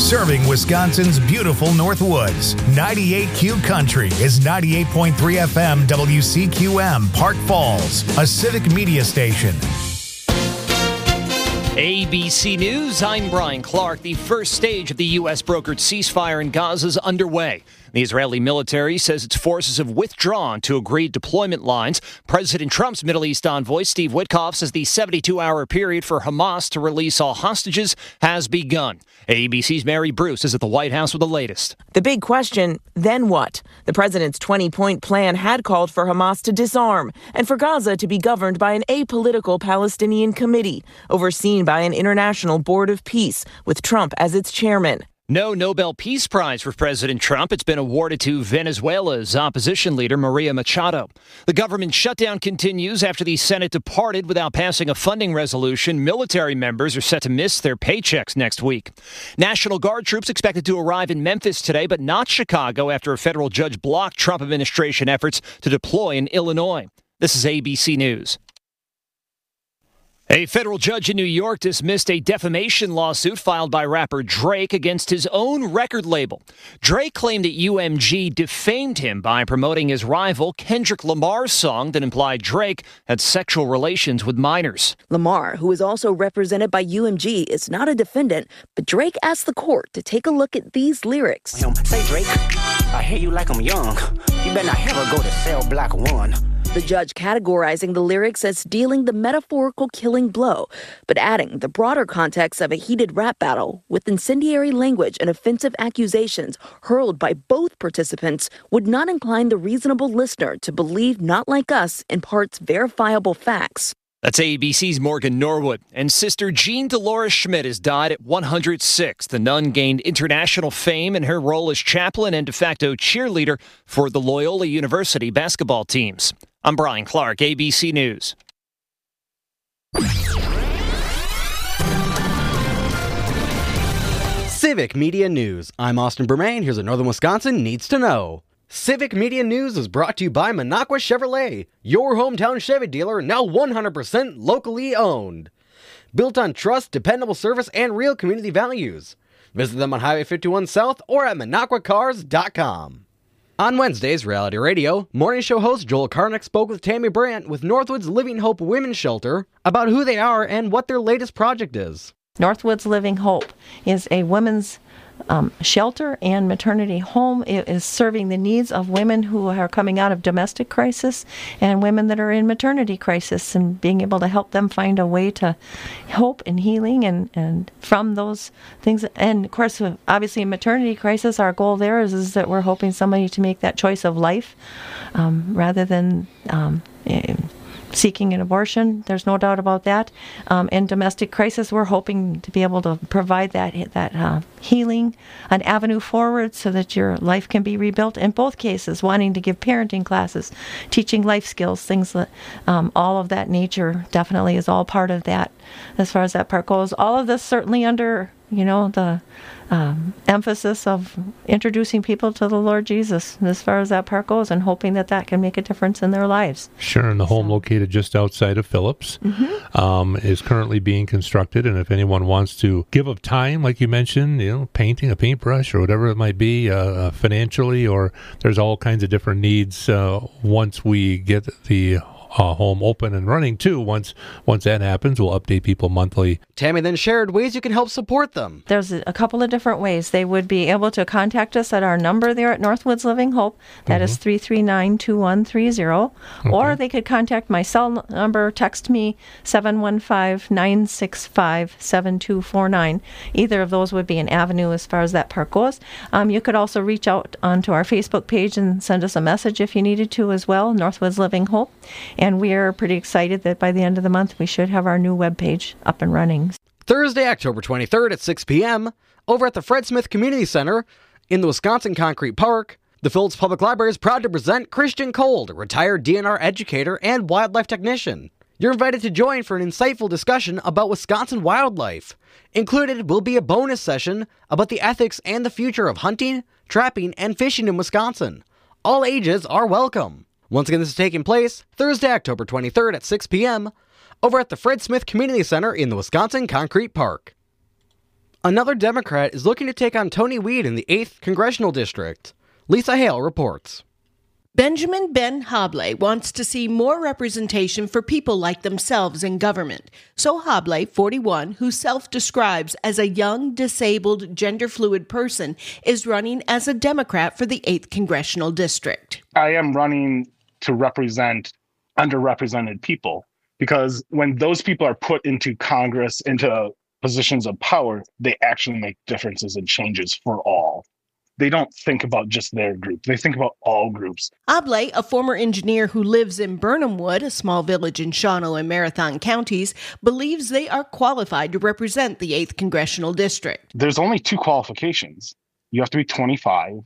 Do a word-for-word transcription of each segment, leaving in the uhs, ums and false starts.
serving Wisconsin's beautiful Northwoods. ninety-eight Q Country is ninety-eight point three F M W C Q M, Park Falls, a civic media station. A B C News, I'm Brian Clark. The first stage of the U S brokered ceasefire in Gaza is underway. The Israeli military says its forces have withdrawn to agreed deployment lines. President Trump's Middle East envoy, Steve Witkoff, says the seventy-two hour period for Hamas to release all hostages has begun. A B C's Mary Bruce is at the White House with the latest. The big question, then what? The president's twenty-point plan had called for Hamas to disarm and for Gaza to be governed by an apolitical Palestinian committee overseen by an international board of peace, with Trump as its chairman. No Nobel Peace Prize for President Trump. It's been awarded to Venezuela's opposition leader, Maria Machado. The government shutdown continues after the Senate departed without passing a funding resolution. Military members are set to miss their paychecks next week. National Guard troops expected to arrive in Memphis today, but not Chicago after a federal judge blocked Trump administration efforts to deploy in Illinois. This is A B C News. A federal judge in New York dismissed a defamation lawsuit filed by rapper Drake against his own record label. Drake claimed that U M G defamed him by promoting his rival Kendrick Lamar's song that implied Drake had sexual relations with minors. Lamar, who is also represented by U M G, is not a defendant, but Drake asked the court to take a look at these lyrics. Say, Drake, I hear you like I'm young. You better not ever go to cell block one. The judge categorizing the lyrics as dealing the metaphorical killing blow, but adding the broader context of a heated rap battle with incendiary language and offensive accusations hurled by both participants would not incline the reasonable listener to believe Not Like Us in parts verifiable facts. That's A B C's Morgan Norwood. And Sister Jean Dolores Schmidt has died at one hundred six. The nun gained international fame in her role as chaplain and de facto cheerleader for the Loyola University basketball teams. I'm Brian Clark, A B C News. Civic Media News. I'm Austin Bermain. Here's what Northern Wisconsin needs to know. Civic Media News is brought to you by Minocqua Chevrolet, your hometown Chevy dealer, now one hundred percent locally owned. Built on trust, dependable service, and real community values. Visit them on Highway fifty-one South or at minocqua cars dot com. On Wednesday's Reality Radio, morning show host Joel Karnick spoke with Tammy Brandt with Northwoods Living Hope Women's Shelter about who they are and what their latest project is. Northwoods Living Hope is a women's um, shelter and maternity home. It is serving the needs of women who are coming out of domestic crisis and women that are in maternity crisis, and being able to help them find a way to hope and healing and, and from those things. And of course, obviously in maternity crisis, our goal there is, is that we're hoping somebody to make that choice of life um, rather than um, seeking an abortion. There's no doubt about that. Um, in domestic crisis, we're hoping to be able to provide that that uh, healing, an avenue forward so that your life can be rebuilt. In both cases, wanting to give parenting classes, teaching life skills, things that um, all of that nature definitely is all part of that. As far as that part goes, all of this certainly under, you know, the um, emphasis of introducing people to the Lord Jesus as far as that part goes, and hoping that that can make a difference in their lives. Sure, and the home so. located just outside of Phillips mm-hmm. um, is currently being constructed, and if anyone wants to give up time, like you mentioned, you know, painting a paintbrush or whatever it might be, uh, financially, or there's all kinds of different needs uh, once we get the Uh, home open and running too. Once once that happens, we'll update people monthly. Tammy then shared ways you can help support them. There's a couple of different ways. They would be able to contact us at our number there at Northwoods Living Hope. That mm-hmm. is three three nine, two one three zero. Okay. Or they could contact my cell number, text me seven one five, nine six five, seven two four nine. Either of those would be an avenue as far as that part goes. Um, you could also reach out onto our Facebook page and send us a message if you needed to as well, Northwoods Living Hope. And we are pretty excited that by the end of the month, we should have our new webpage up and running. Thursday, October twenty-third at six p.m., over at the Fred Smith Community Center in the Wisconsin Concrete Park, the Phillips Public Library is proud to present Christian Cold, a retired D N R educator and wildlife technician. You're invited to join for an insightful discussion about Wisconsin wildlife. Included will be a bonus session about the ethics and the future of hunting, trapping, and fishing in Wisconsin. All ages are welcome. Once again, this is taking place Thursday, October twenty-third at six p.m. over at the Fred Smith Community Center in the Wisconsin Concrete Park. Another Democrat is looking to take on Tony Weed in the eighth Congressional District. Lisa Hale reports. Benjamin Ben Hobley wants to see more representation for people like themselves in government. So Hobley, forty-one, who self-describes as a young, disabled, gender-fluid person, is running as a Democrat for the eighth Congressional District. I am running to represent underrepresented people, because when those people are put into Congress, into positions of power, they actually make differences and changes for all. They don't think about just their group. They think about all groups. Hobley, a former engineer who lives in Burnham Wood, a small village in Shawano and Marathon counties, believes they are qualified to represent the eighth Congressional District. There's only two qualifications. You have to be twenty-five,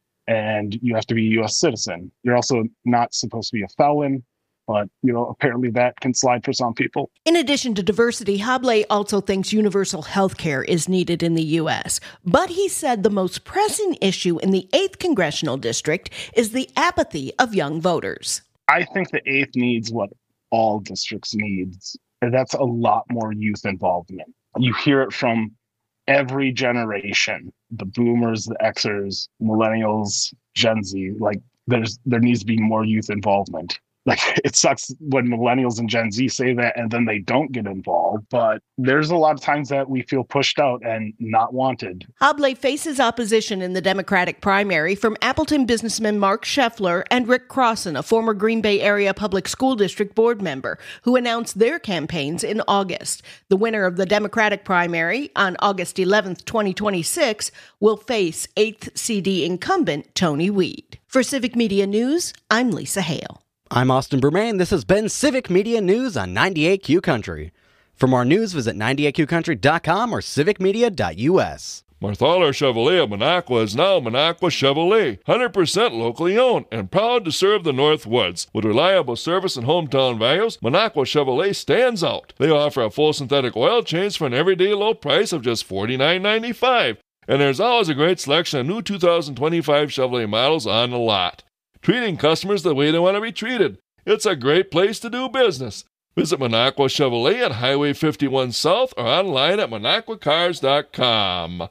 and you have to be a U S citizen. You're also not supposed to be a felon, but, you know, apparently that can slide for some people. In addition to diversity, Hobley also thinks universal health care is needed in the U S. But he said the most pressing issue in the eighth Congressional District is the apathy of young voters. I think the eighth needs what all districts needs, and that's a lot more youth involvement. You hear it from every generation, the boomers, the Xers, millennials, Gen Z. Like, there's there needs to be more youth involvement. Like, it sucks when millennials and Gen Z say that and then they don't get involved. But there's a lot of times that we feel pushed out and not wanted. Hobley faces opposition in the Democratic primary from Appleton businessman Mark Scheffler and Rick Crossan, a former Green Bay Area Public School District board member, who announced their campaigns in August. The winner of the Democratic primary on August eleventh, twenty twenty-six, will face eighth C D incumbent Tony Weed. For Civic Media News, I'm Lisa Hale. I'm Austin Bermain. This has been Civic Media News on ninety-eight Q Country. For more news, visit ninety-eight q country dot com or civic media dot u s. Marthaler Chevrolet of Minocqua is now Minocqua Chevrolet, one hundred percent locally owned and proud to serve the North Woods. With reliable service and hometown values, Minocqua Chevrolet stands out. They offer a full synthetic oil change for an everyday low price of just forty-nine ninety-five. And there's always a great selection of new two thousand twenty-five Chevrolet models on the lot. Treating customers the way they want to be treated. It's a great place to do business. Visit Minocqua Chevrolet at Highway fifty-one South or online at minocqua cars dot com.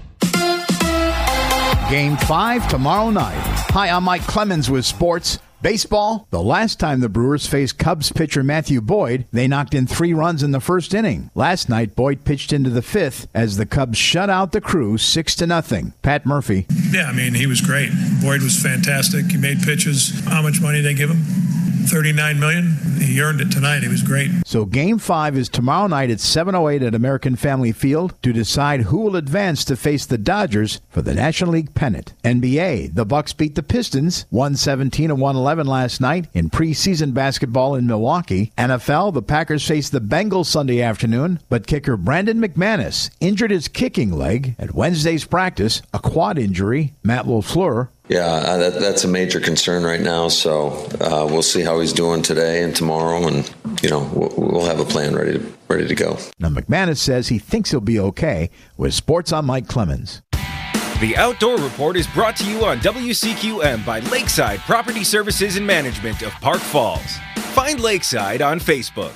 Game five tomorrow night. Hi, I'm Mike Clemens with sports. Baseball, the last time the Brewers faced Cubs pitcher Matthew Boyd, they knocked in three runs in the first inning. Last night, Boyd pitched into the fifth as the Cubs shut out the Crew six to nothing. Pat Murphy. Yeah, I mean, he was great. Boyd was fantastic. He made pitches. How much money did they give him? thirty-nine million dollars. He earned it tonight. He was great. So game five is tomorrow night at seven oh eight at American Family Field to decide who will advance to face the Dodgers for the National League pennant. N B A, the Bucks beat the Pistons one seventeen to one eleven last night in preseason basketball in Milwaukee. N F L, the Packers face the Bengals Sunday afternoon, but kicker Brandon McManus injured his kicking leg at Wednesday's practice, a quad injury. Matt LaFleur. Yeah, uh, that, that's a major concern right now. So uh, we'll see how he's doing today and tomorrow, and you know we'll, we'll have a plan ready to, ready to go. Now McManus says he thinks he'll be okay. With Sports, I'm Mike Clemens. The Outdoor Report is brought to you on W C Q M by Lakeside Property Services and Management of Park Falls. Find Lakeside on Facebook.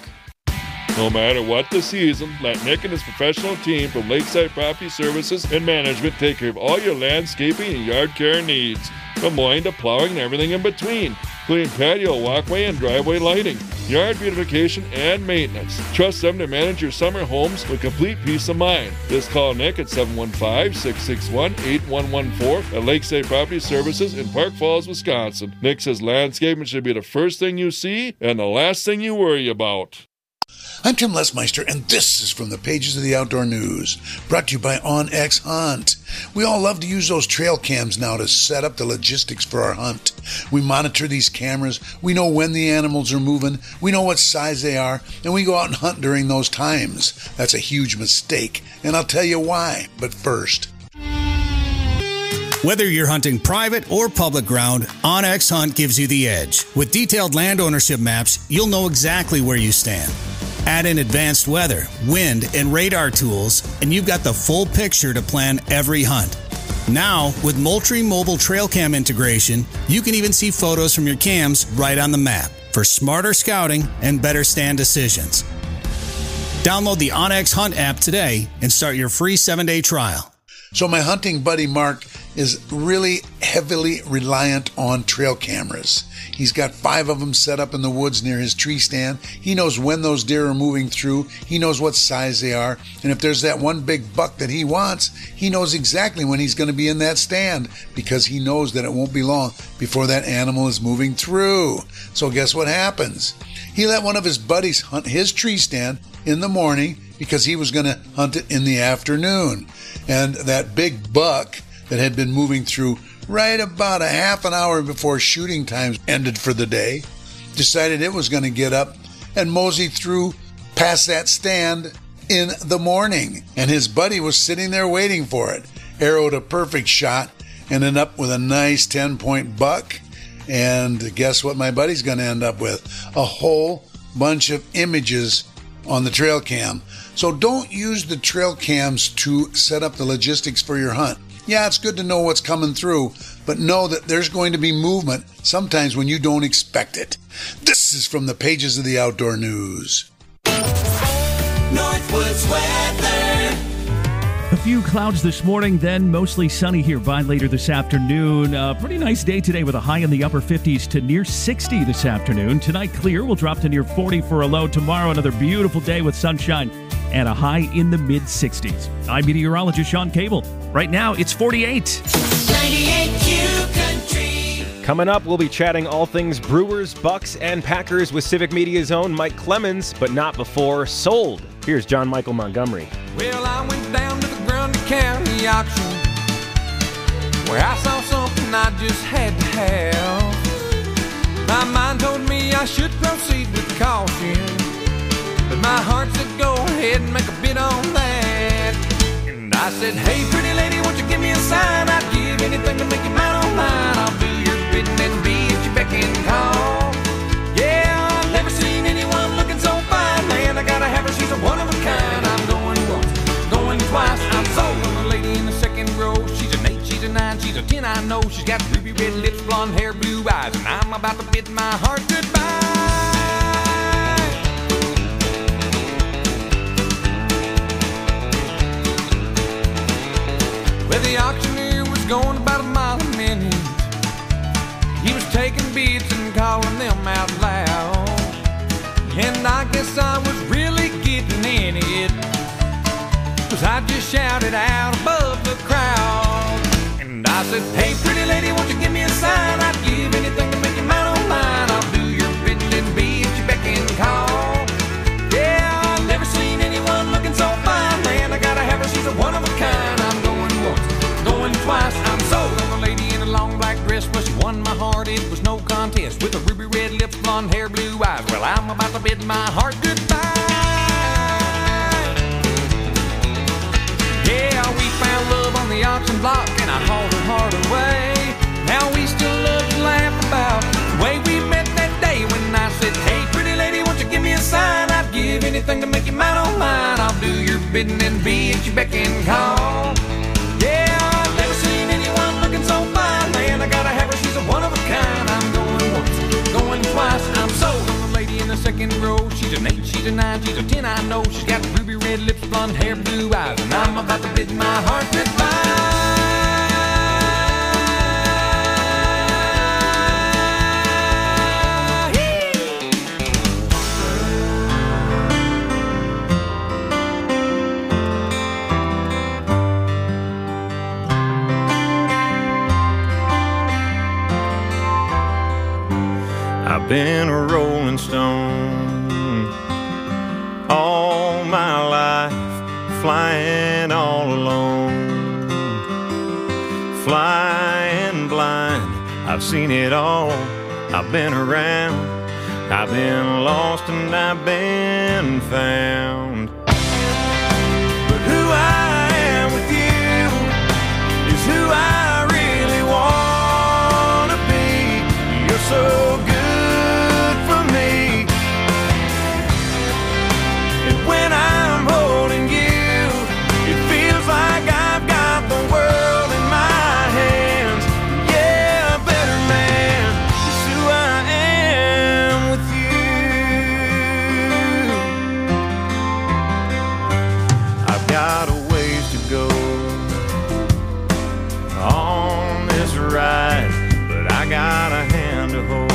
No matter what the season, let Nick and his professional team from Lakeside Property Services and Management take care of all your landscaping and yard care needs, from mowing to plowing and everything in between, including patio, walkway, and driveway lighting, yard beautification, and maintenance. Trust them to manage your summer homes with complete peace of mind. Just call Nick at seven one five, six six one, eight one one four at Lakeside Property Services in Park Falls, Wisconsin. Nick says landscaping should be the first thing you see and the last thing you worry about. I'm Tim Lesmeister, and this is from the pages of the Outdoor News, brought to you by OnX Hunt. We all love to use those trail cams now to set up the logistics for our hunt. We monitor these cameras, we know when the animals are moving, we know what size they are, and we go out and hunt during those times. That's a huge mistake, and I'll tell you why, but first. Whether you're hunting private or public ground, OnX Hunt gives you the edge. With detailed land ownership maps, you'll know exactly where you stand. Add in advanced weather, wind, and radar tools, and you've got the full picture to plan every hunt. Now, with Moultrie Mobile Trail Cam integration, you can even see photos from your cams right on the map for smarter scouting and better stand decisions. Download the OnX Hunt app today and start your free seven-day trial. So my hunting buddy Mark is really heavily reliant on trail cameras. He's got five of them set up in the woods near his tree stand. He knows when those deer are moving through. He knows what size they are. And if there's that one big buck that he wants, he knows exactly when he's going to be in that stand because he knows that it won't be long before that animal is moving through. So guess what happens? He let one of his buddies hunt his tree stand in the morning because he was going to hunt it in the afternoon. And that big buck that had been moving through right about a half an hour before shooting times ended for the day decided it was going to get up and mosey through past that stand in the morning. And his buddy was sitting there waiting for it. Arrowed a perfect shot, ended up with a nice ten-point buck. And guess what my buddy's going to end up with? A whole bunch of images on the trail cam. So don't use the trail cams to set up the logistics for your hunt. Yeah, it's good to know what's coming through, but know that there's going to be movement sometimes when you don't expect it. This is from the pages of the Outdoor News. Northwoods weather. A few clouds this morning, then mostly sunny here by later this afternoon. A pretty nice day today with a high in the upper fifties to near sixty this afternoon. Tonight, clear. We'll drop to near forty for a low. Tomorrow, another beautiful day with sunshine and a high in the mid-sixties. I'm meteorologist Sean Cable. Right now, it's forty-eight. ninety-eight Q Country. Coming up, we'll be chatting all things Brewers, Bucks, and Packers with Civic Media's own Mike Clemens, but not before Sold. Here's John Michael Montgomery. Well, I went down to the Grundy County auction where I saw something I just had to have. My mind told me I should proceed with caution, but my heart said go ahead and make a bid on that. And I said, hey, pretty lady, won't you give me a sign? I'd give anything to make you mine on mine. I'll do your bidding and be at your beck and call. Yeah, I've never seen anyone looking so fine, man. I gotta have her, she's a one of a kind. I'm going once, going twice. I'm sold on the lady in the second row. She's an eight, she's a nine, she's a ten, I know. She's got ruby red lips, blonde hair, blue eyes, and I'm about to bid my heart goodbye. Well, the auctioneer was going about a mile a minute. He was taking bids and calling them out loud. And I guess I was really getting in it, 'cause I just shouted out above the crowd. And I said, hey, pretty lady, won't you give me a sign? I'd give anything to make you mine on mine. I'll do your bidding and be at your beck and call. Yeah, I've never seen anyone looking so fine, man. I gotta have her, she's a one of a kind. I'm going once, going twice. I'm sold on the lady in a long black dress. Well, she won my heart, it was no contest. With a ruby red lips, blonde hair, blue eyes. Well, I'm about to bid my heart goodbye. Yeah, we found love on the auction block, and I hauled her heart away. Now we still love to laugh about the way we met that day when I said, hey, pretty lady, won't you give me a sign? I'd give anything to make you mine on mine. I'll do your bidding and be at your beck and call. Yeah, I've never seen anyone looking so fine, man. I gotta have her, she's a one of a kind. I'm going once, going twice. I'm sold on the lady in the second row. She's an eight, she's a nine, she's a ten, I know. She's got ruby red lips, blonde hair, blue eyes, and I'm about to bid my heart goodbye. I've been a rolling stone all my life, flying all alone, flying blind. I've seen it all, I've been around, I've been lost and I've been found. But who I am with you is who I really want to be. You're so good for me, and when I'm holding you, it feels like I've got the world in my hands. Yeah, a better man is who I am with you. got a ways to go on this ride, but I got a hand to hold.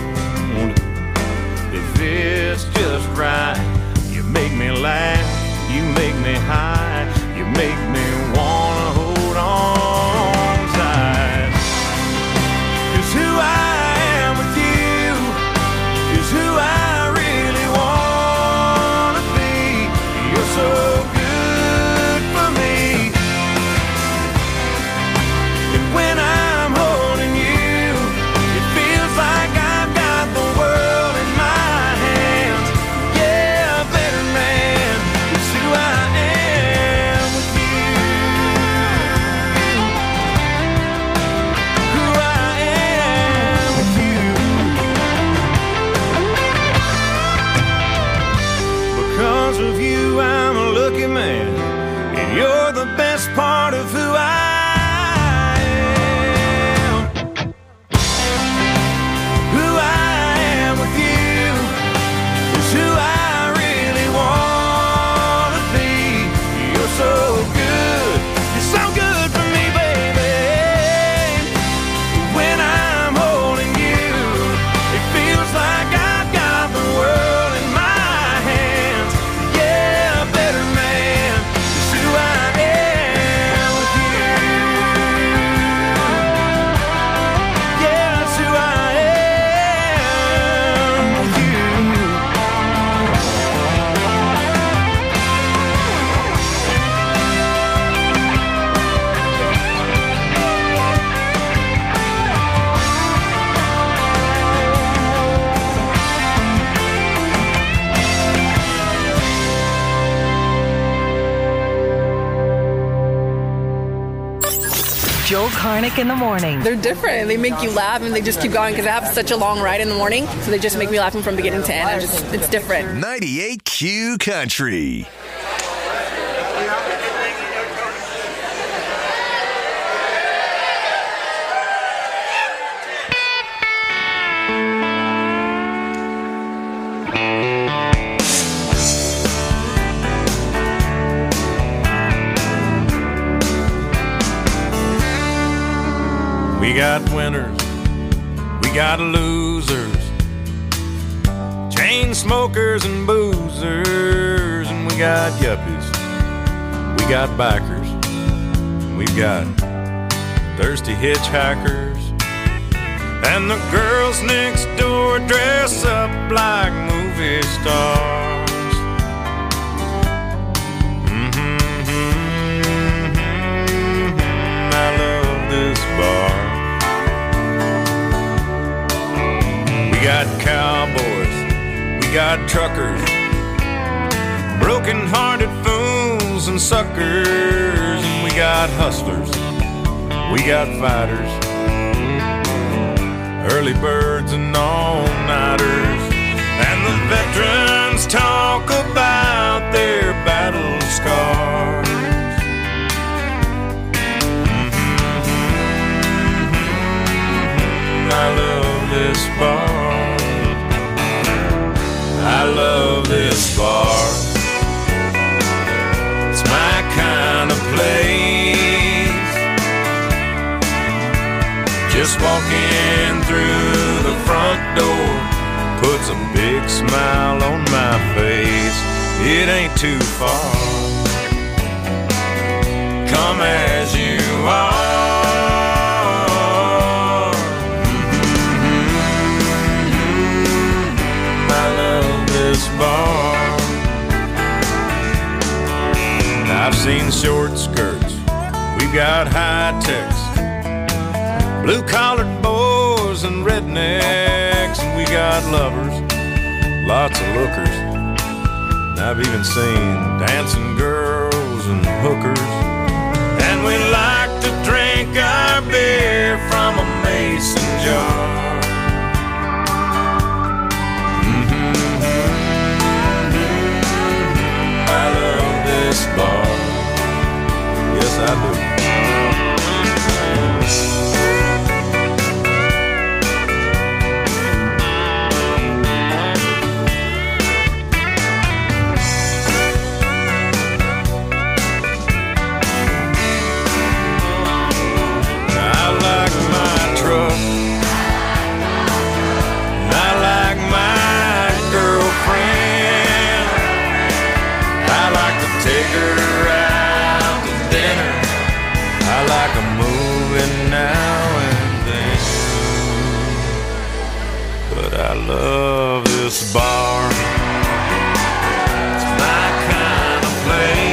If it's just right, you make me laugh, you make me high, you make me wanna hold on tight. 'Cause who I am with you is who I really wanna be. You're so good for me, and when I'm holding you, it feels like I've got the world in my hands. Yeah, a better man is who I am with you. Who I am with you. Because of you, I'm a lucky man, and you're the best part of who I am. Who I am with you is who I really want to be. You're so good, you're so good for me, baby. When I'm holding you, it feels like I've got the world in my hands. Yeah, a better man is who I am with you. Yeah, that's who I am with you. Joel Karnick in the morning. They're different. They make you laugh and they just keep going because I have such a long ride in the morning. So they just make me laugh from beginning to end. And just, it's different. ninety-eight Q Country. We got winners, we got losers, chain smokers and boozers, and we got yuppies, we got bikers, we've got thirsty hitchhikers, and the girls next door dress up like movie stars. Mm-hmm, mm-hmm, I love this bar. We got cowboys, we got truckers, broken-hearted fools and suckers, and we got hustlers, we got fighters, early birds and all-nighters, and the veterans talk about their battle scars. Mm-hmm, I love this bar. I love this bar. It's my kind of place. Just walking through the front door puts a big smile on my face. It ain't too far. Come as you are. Bar. I've seen short skirts, we've got high techs, blue-collared boys and rednecks, and we got lovers, lots of lookers. And I've even seen dancing girls and hookers. And we like to drink our beer from a mason jar. This bar, yes I do. take her out to dinner. I like a movie now and then, but I love this bar. It's my kind of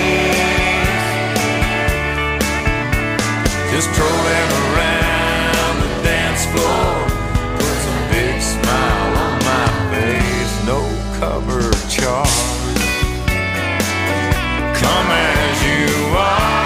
place. Just strolling around the dance floor puts a big smile on my face. No cover charge. Come as you are.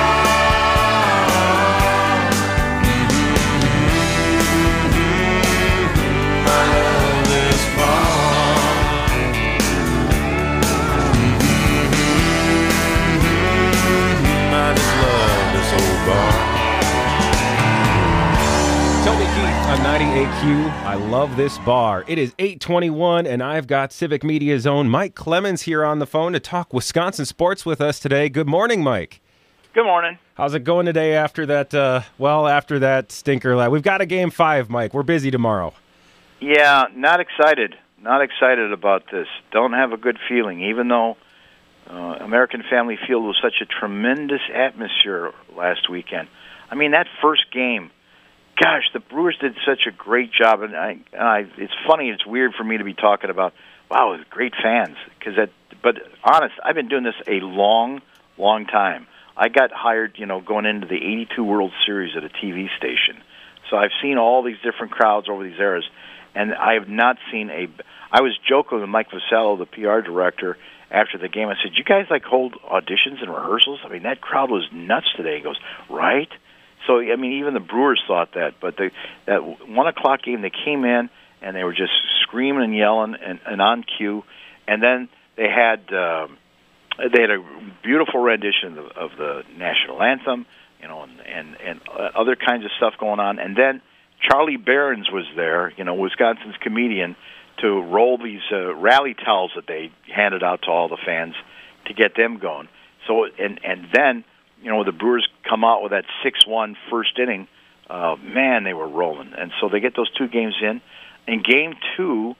Toby Keith on ninety-eight Q. I love this bar. It is eight twenty-one, and I've got Civic Media's own Mike Clemens here on the phone to talk Wisconsin sports with us today. Good morning, Mike. Good morning. How's it going today after that, uh, well, after that stinker? la- We've got a game five, Mike. We're busy tomorrow. Yeah, not excited. Not excited about this. Don't have a good feeling, even though uh, American Family Field was such a tremendous atmosphere last weekend. I mean, that first game, gosh, the Brewers did such a great job. And I, I, it's funny, it's weird for me to be talking about, wow, great fans. Cause that, but honest, I've been doing this a long, long time. I got hired, you know, going into the eighty-two World Series at a T V station. So I've seen all these different crowds over these eras. And I have not seen a... I was joking with Mike Vasello, the P R director, after the game. I said, you guys, like, hold auditions and rehearsals? I mean, that crowd was nuts today. He goes, right? So, I mean, even the Brewers thought that. But the, that one o'clock game, they came in, and they were just screaming and yelling and, and on cue. And then they had um, they had a beautiful rendition of, of the national anthem, you know, and, and, and other kinds of stuff going on. And then Charlie Behrens was there, you know, Wisconsin's comedian, to roll these uh, rally towels that they handed out to all the fans to get them going. So, and and then, you know, the Brewers come out with that six one first inning. Uh, man, they were rolling. And so they get those two games in. In game two,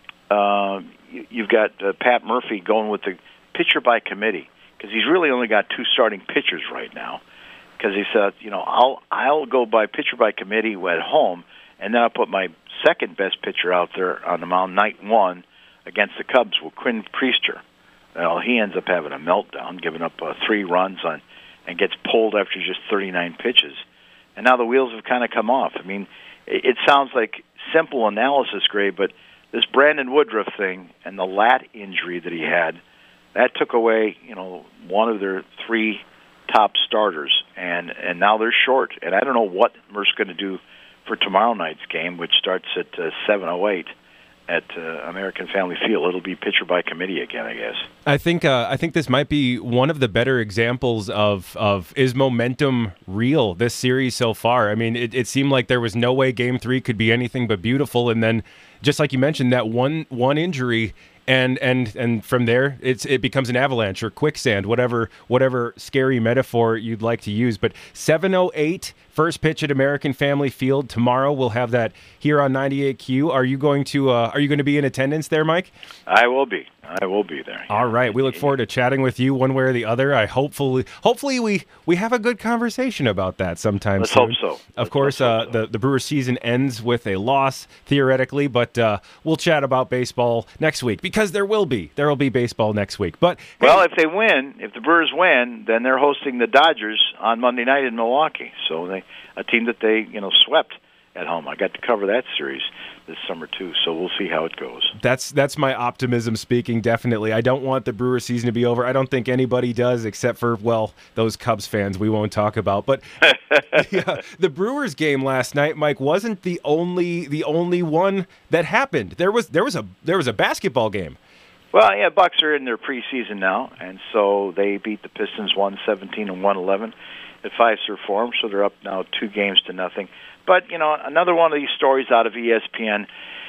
uh, you, you've got uh, Pat Murphy going with the pitcher by committee, because he's really only got two starting pitchers right now. Because he said, you know, I'll I'll go by pitcher by committee at home, and then I'll put my second best pitcher out there on the mound night one against the Cubs with Quinn Priester. Well, he ends up having a meltdown, giving up uh, three runs on, and gets pulled after just thirty-nine pitches. And now the wheels have kind of come off. I mean, it, it sounds like simple analysis, Gray, but this Brandon Woodruff thing and the lat injury that he had, that took away, you know, one of their three top starters, and and now they're short. And I don't know what Merck's going to do for tomorrow night's game, which starts at uh, seven oh eight at uh, American Family Field. It'll be pitcher by committee again, I guess. I think uh, I think this might be one of the better examples of of is momentum real this series so far. I mean, it, it seemed like there was no way Game Three could be anything but beautiful, and then just like you mentioned, that one one injury. And and and from there, it's it becomes an avalanche or quicksand, whatever whatever scary metaphor you'd like to use. But seven oh eight, first pitch at American Family Field tomorrow. We'll have that here on ninety-eight Q. Are you going to uh, Are you going to be in attendance there, Mike? I will be. I will be there. All right. We look forward to chatting with you one way or the other. I hopefully hopefully we, we have a good conversation about that sometime Let's soon. hope so. Of Let's course, hope uh, so. the the Brewers season ends with a loss theoretically, but uh, we'll chat about baseball next week because there will be there will be baseball next week. But hey, well, if they win, if the Brewers win, then they're hosting the Dodgers on Monday night in Milwaukee. So they a team that they you know swept at home. I got to cover that series this summer too, so we'll see how it goes. That's that's my optimism speaking, definitely. I don't want the Brewers season to be over. I don't think anybody does except for, well, those Cubs fans we won't talk about. But yeah, the Brewers game last night, Mike, wasn't the only the only one that happened. There was there was a there was a basketball game. Well, yeah, Bucks are in their preseason now, and so they beat the Pistons one seventeen and one eleven at Fiserv Forum, so they're up now two games to nothing. But, you know, another one of these stories out of E S P N,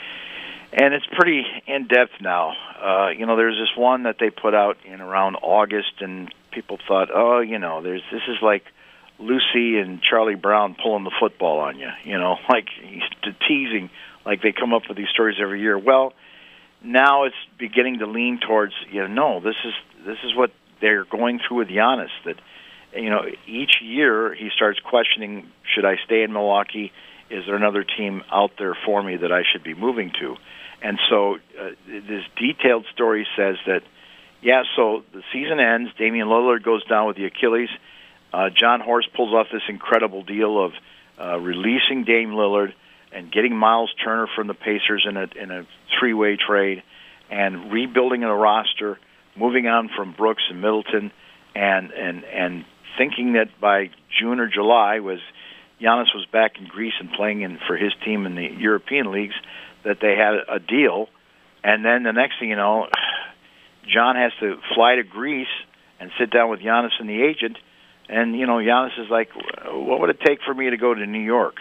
and it's pretty in-depth now. Uh, you know, there's this one that they put out in around August, and people thought, oh, you know, there's this is like Lucy and Charlie Brown pulling the football on you, you know, like teasing, like they come up with these stories every year. Well, now it's beginning to lean towards, you know, no, this is this is what they're going through with Giannis. That, you know, each year he starts questioning, should I stay in Milwaukee? Is there another team out there for me that I should be moving to? And so uh, this detailed story says that, yeah, so the season ends, Damian Lillard goes down with the Achilles. Uh, John Horst pulls off this incredible deal of uh, releasing Dame Lillard and getting Miles Turner from the Pacers in a in a three-way trade, and rebuilding a roster, moving on from Brooks and Middleton, and and and thinking that by June or July, was Giannis was back in Greece and playing in for his team in the European leagues, that they had a deal. And then the next thing you know, John has to fly to Greece and sit down with Giannis and the agent. And, you know, Giannis is like, what would it take for me to go to New York?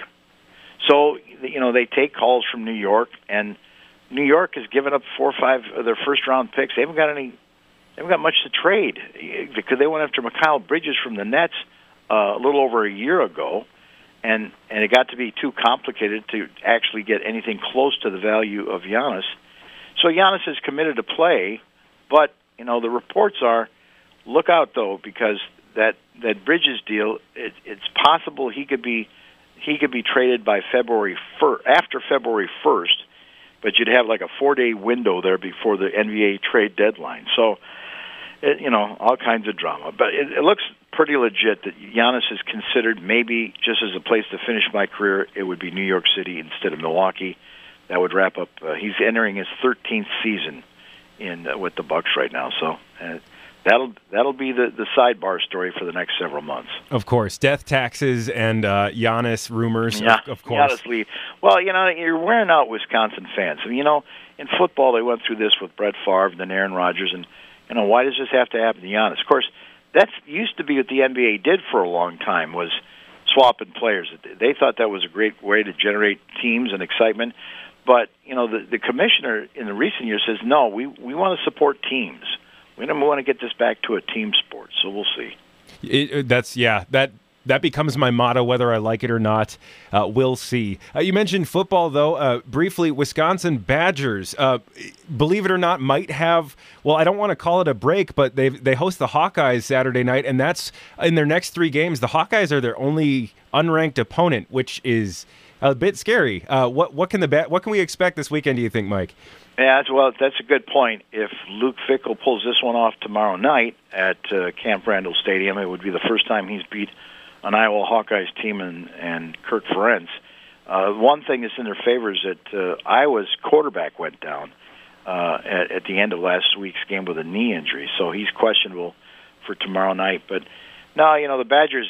So, you know, they take calls from New York, and New York has given up four or five of their first-round picks. They haven't got any, they haven't got much to trade, because they went after Mikal Bridges from the Nets uh, a little over a year ago, and, and it got to be too complicated to actually get anything close to the value of Giannis. So Giannis is committed to play, but, you know, the reports are, look out, though, because that that Bridges deal, it, it's possible he could be he could be traded by February first, after February first, but you'd have like a four-day window there before the N B A trade deadline. So, it, you know, all kinds of drama. But it, it looks pretty legit that Giannis is considered, maybe just as a place to finish my career, it would be New York City instead of Milwaukee. That would wrap up. Uh, he's entering his thirteenth season in uh, with the Bucks right now. So. Uh, That'll that'll be the, the sidebar story for the next several months. Of course, death taxes and uh, Giannis rumors. Yeah, of, of course. Giannis leave. Well, you know, you're wearing out Wisconsin fans. I mean, you know, in football they went through this with Brett Favre and then Aaron Rodgers, and you know, why does this have to happen to Giannis? Of course, that used to be what the N B A did for a long time, was swapping players. They thought that was a great way to generate teams and excitement. But you know, the the commissioner in the recent years says no, we we want to support teams. We don't want to get this back to a team sport, so we'll see. It, it, that's yeah. That that becomes my motto, whether I like it or not. Uh, we'll see. Uh, you mentioned football, though. Uh, briefly, Wisconsin Badgers, uh, believe it or not, might have. Well, I don't want to call it a break, but they they host the Hawkeyes Saturday night, and that's in their next three games. The Hawkeyes are their only unranked opponent, which is a bit scary. Uh, what what can the ba- what can we expect this weekend? Do you think, Mike? Yeah, that's, well, that's a good point. If Luke Fickell pulls this one off tomorrow night at uh, Camp Randall Stadium, it would be the first time he's beat an Iowa Hawkeyes team and, and Kirk Ferentz. Uh, one thing that's in their favor is that uh, Iowa's quarterback went down uh, at, at the end of last week's game with a knee injury, so he's questionable for tomorrow night. But no, you know, the Badgers,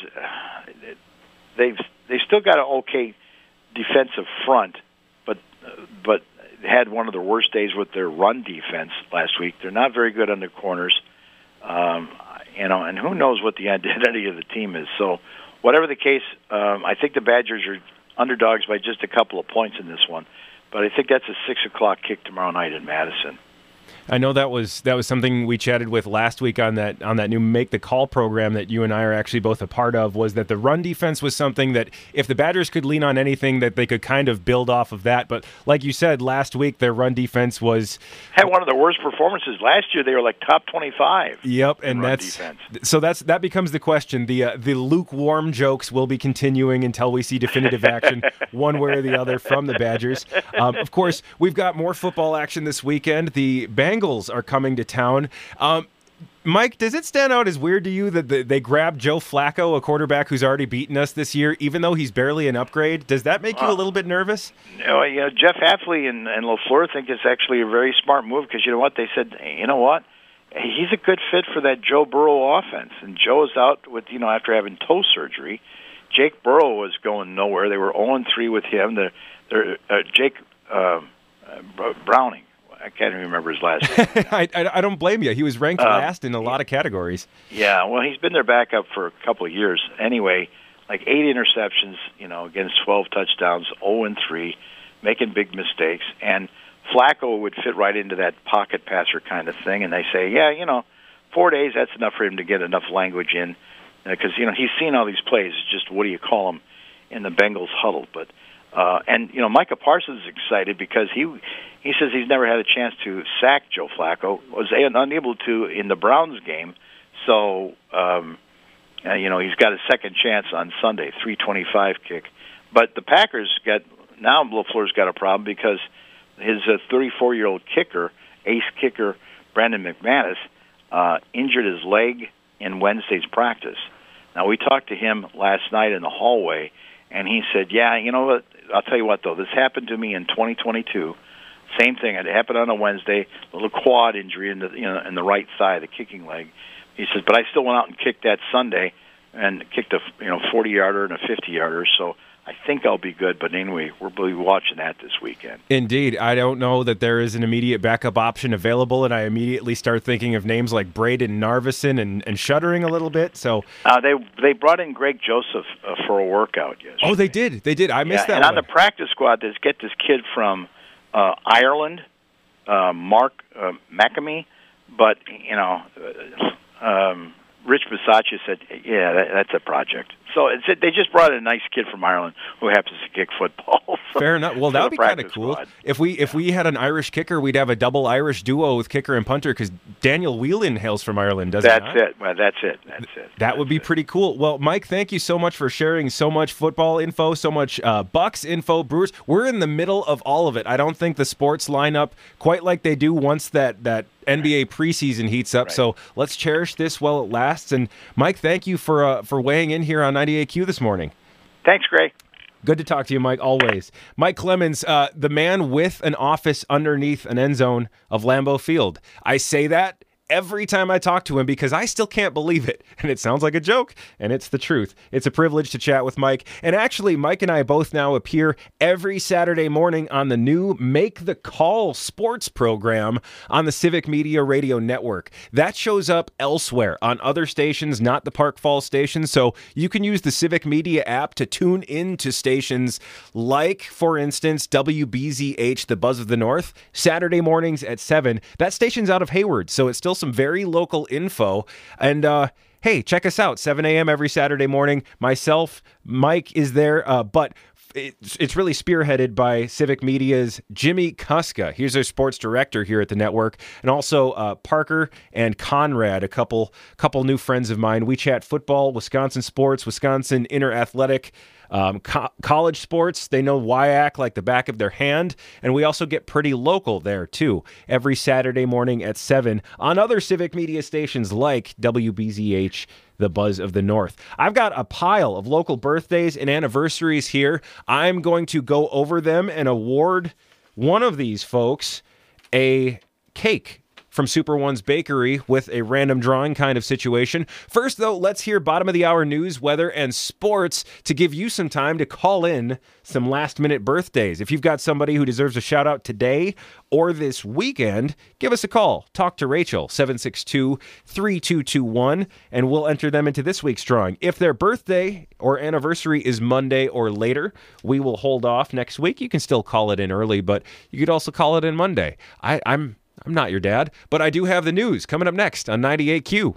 they've they've still got an okay defensive front, but uh, but. had one of the worst days with their run defense last week. They're not very good on the corners, um, you know, and who knows what the identity of the team is. So, whatever the case, um, I think the Badgers are underdogs by just a couple of points in this one. But I think that's a six o'clock kick tomorrow night in Madison. I know that was that was something we chatted with last week on that on that new Make the Call program that you and I are actually both a part of, was that the run defense was something that if the Badgers could lean on anything, that they could kind of build off of that. But like you said, last week their run defense was had one of the worst performances. Last year they were like top twenty-five. Yep, and that's defense. So that's that becomes the question. The uh, the lukewarm jokes will be continuing until we see definitive action one way or the other from the Badgers. Um, of course, we've got more football action this weekend. The Bengals are coming to town. Um, Mike, does it stand out as weird to you that they grabbed Joe Flacco, a quarterback who's already beaten us this year, even though he's barely an upgrade? Does that make you a little bit nervous? No, you know, Jeff Hafley and, and LaFleur think it's actually a very smart move, because you know what? They said, you know what? He's a good fit for that Joe Burrow offense. And Joe is out with, you know, after having toe surgery. Jake Burrow was going nowhere. They were oh and three with him. They're, they're, uh, Jake uh, uh, Browning. I can't even remember his last name. I, I, I don't blame you. He was ranked uh, last in a lot of categories. Yeah, well, he's been their backup for a couple of years. Anyway, like eight interceptions, you know, against twelve touchdowns, oh and three, making big mistakes. And Flacco would fit right into that pocket passer kind of thing. And they say, yeah, you know, four days, that's enough for him to get enough language in. Because, uh, you know, he's seen all these plays. It's just, what do you call them in the Bengals huddle? But Uh, and, you know, Micah Parsons is excited because he he says he's never had a chance to sack Joe Flacco, was unable to in the Browns game So, um, uh, you know, he's got a second chance on Sunday, three twenty-five kick. But the Packers got, now LaFleur's got a problem because his uh, thirty-four-year-old kicker, ace kicker, Brandon McManus, uh, injured his leg in Wednesday's practice. Now, we talked to him last night in the hallway, and he said, yeah, you know what, I'll tell you what, though, this happened to me in twenty twenty-two. Same thing. It happened on a Wednesday, a little quad injury in the, you know, in the right side, the kicking leg. He says, but I still went out and kicked that Sunday and kicked a you know forty-yarder and a fifty-yarder, so I think I'll be good. But anyway, we'll be watching that this weekend. Indeed. I don't know that there is an immediate backup option available, and I immediately start thinking of names like Braden Narvison and, and shuddering a little bit. So uh, they they brought in Greg Joseph uh, for a workout yesterday. Oh, they did. They did. I missed yeah, that and one. on the practice squad, they get this kid from uh, Ireland, uh, Mark uh, McAmey, but, you know, uh, um, Rich Bisaccia said, yeah, that, that's a project. So it's, they just brought in a nice kid from Ireland who happens to kick football. So, Fair enough. Well, that would be kind of cool. Squad. If we if we had an Irish kicker, we'd have a double Irish duo with kicker and punter because Daniel Whelan hails from Ireland, doesn't he? That's it. Well, that's it. That's it. That that's would be it. pretty cool. Well, Mike, thank you so much for sharing so much football info, so much uh, Bucks info, Brewers. We're in the middle of all of it. I don't think the sports line up quite like they do once that, that N B A preseason heats up. Right. So let's cherish this while it lasts. And Mike, thank you for uh, for weighing in here on ninety-eight Q this morning. Thanks, Gray. Good to talk to you, Mike, always. Mike Clemens, uh, the man with an office underneath an end zone of Lambeau Field. I say that every time I talk to him because I still can't believe it. And it sounds like a joke, and it's the truth. It's a privilege to chat with Mike. And actually, Mike and I both now appear every Saturday morning on the new Make the Call sports program on the Civic Media Radio Network. That shows up elsewhere on other stations, not the Park Falls station. So you can use the Civic Media app to tune in to stations like, for instance, W B Z H, The Buzz of the North, Saturday mornings at seven. That station's out of Hayward, so it's still some very local info. And uh, hey, check us out, seven a.m. every Saturday morning. Myself, Mike is there, uh, but it's, it's really spearheaded by Civic Media's Jimmy Kuska. He's our sports director here at the network. And also uh, Parker and Conrad, a couple, couple new friends of mine. We chat football, Wisconsin sports, Wisconsin inter-athletic, Um, co- college sports. They know W I A C like the back of their hand, and we also get pretty local there too every Saturday morning at seven on other Civic Media stations like W B Z H, The Buzz of the North. I've got a pile of local birthdays and anniversaries here. I'm going to go over them and award one of these folks a cake from Super One's Bakery with a random drawing kind of situation. First, though, let's hear bottom of the hour news, weather, and sports to give you some time to call in some last-minute birthdays. If you've got somebody who deserves a shout-out today or this weekend, give us a call. Talk to Rachel, seven six two, three two two one, and we'll enter them into this week's drawing. If their birthday or anniversary is Monday or later, we will hold off next week. You can still call it in early, but you could also call it in Monday. I, I'm I'm not your dad, but I do have the news coming up next on ninety-eight Q.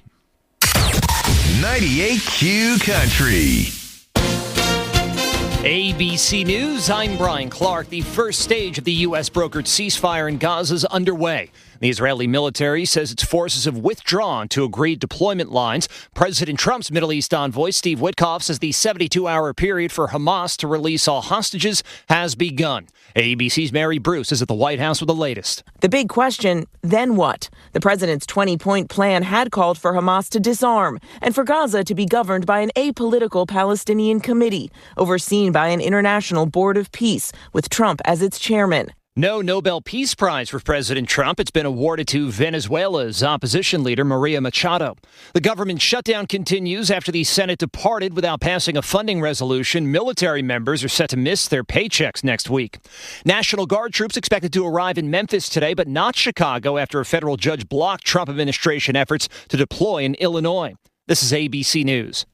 ninety-eight Q Country. A B C News, I'm Brian Clark. The first stage of the U S brokered ceasefire in Gaza is underway. The Israeli military says its forces have withdrawn to agreed deployment lines. President Trump's Middle East envoy, Steve Witkoff, says the seventy-two hour period for Hamas to release all hostages has begun. A B C's Mary Bruce is at the White House with the latest. The big question, then what? The president's twenty-point plan had called for Hamas to disarm and for Gaza to be governed by an apolitical Palestinian committee overseen by an international board of peace, with Trump as its chairman. No Nobel Peace Prize for President Trump. It's been awarded to Venezuela's opposition leader, Maria Machado. The government shutdown continues after the Senate departed without passing a funding resolution. Military members are set to miss their paychecks next week. National Guard troops expected to arrive in Memphis today, but not Chicago after a federal judge blocked Trump administration efforts to deploy in Illinois. This is A B C News.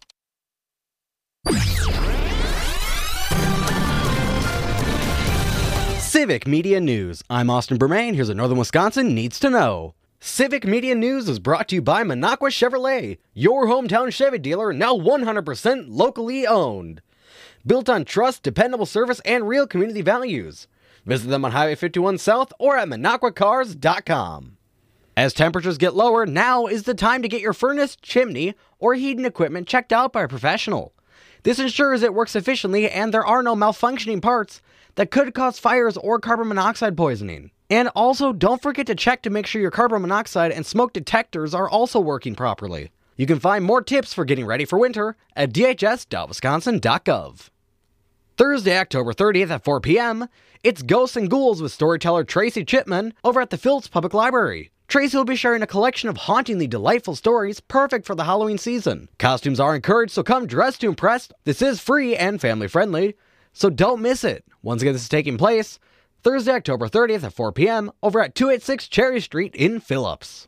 Civic Media News. I'm Austin Bermain. Here's what Northern Wisconsin needs to know. Civic Media News is brought to you by Minocqua Chevrolet, your hometown Chevy dealer, now one hundred percent locally owned. Built on trust, dependable service, and real community values. Visit them on Highway fifty-one South or at minocqua cars dot com. As temperatures get lower, now is the time to get your furnace, chimney, or heating equipment checked out by a professional. This ensures it works efficiently and there are no malfunctioning parts that could cause fires or carbon monoxide poisoning. And also, don't forget to check to make sure your carbon monoxide and smoke detectors are also working properly. You can find more tips for getting ready for winter at d h s dot wisconsin dot gov. Thursday, October thirtieth at four p.m., it's Ghosts and Ghouls with storyteller Tracy Chipman over at the Phillips Public Library. Tracy will be sharing a collection of hauntingly delightful stories perfect for the Halloween season. Costumes are encouraged, so come dressed to impress. This is free and family-friendly, so don't miss it. Once again, this is taking place Thursday, October thirtieth at four p.m. over at two eighty-six Cherry Street in Phillips.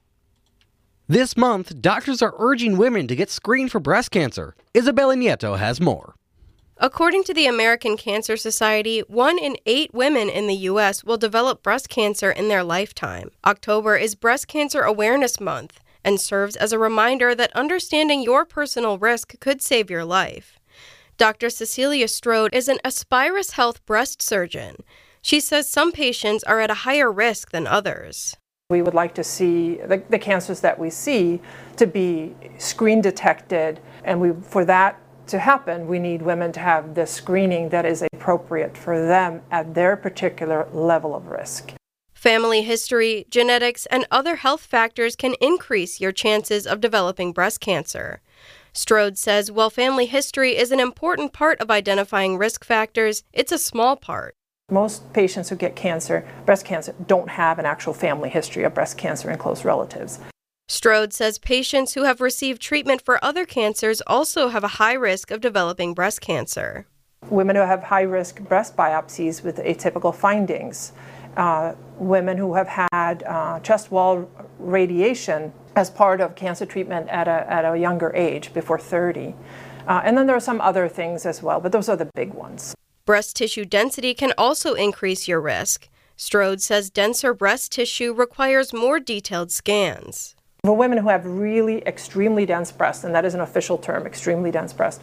This month, doctors are urging women to get screened for breast cancer. Isabella Nieto has more. According to the American Cancer Society, one in eight women in the U S will develop breast cancer in their lifetime. October is Breast Cancer Awareness Month and serves as a reminder that understanding your personal risk could save your life. Doctor Cecilia Strode is an Aspirus Health breast surgeon. She says some patients are at a higher risk than others. We would like to see the, the cancers that we see to be screen detected, and we, for that to happen, we need women to have the screening that is appropriate for them at their particular level of risk. Family history, genetics, and other health factors can increase your chances of developing breast cancer. Strode says while family history is an important part of identifying risk factors, it's a small part. Most patients who get cancer, breast cancer, don't have an actual family history of breast cancer in close relatives. Strode says patients who have received treatment for other cancers also have a high risk of developing breast cancer. Women who have high-risk breast biopsies with atypical findings, uh, women who have had uh, chest wall radiation as part of cancer treatment at a, at a younger age, before thirty. Uh, and then there are some other things as well, but those are the big ones. Breast tissue density can also increase your risk. Strode says denser breast tissue requires more detailed scans. For women who have really extremely dense breasts, and that is an official term, extremely dense breast,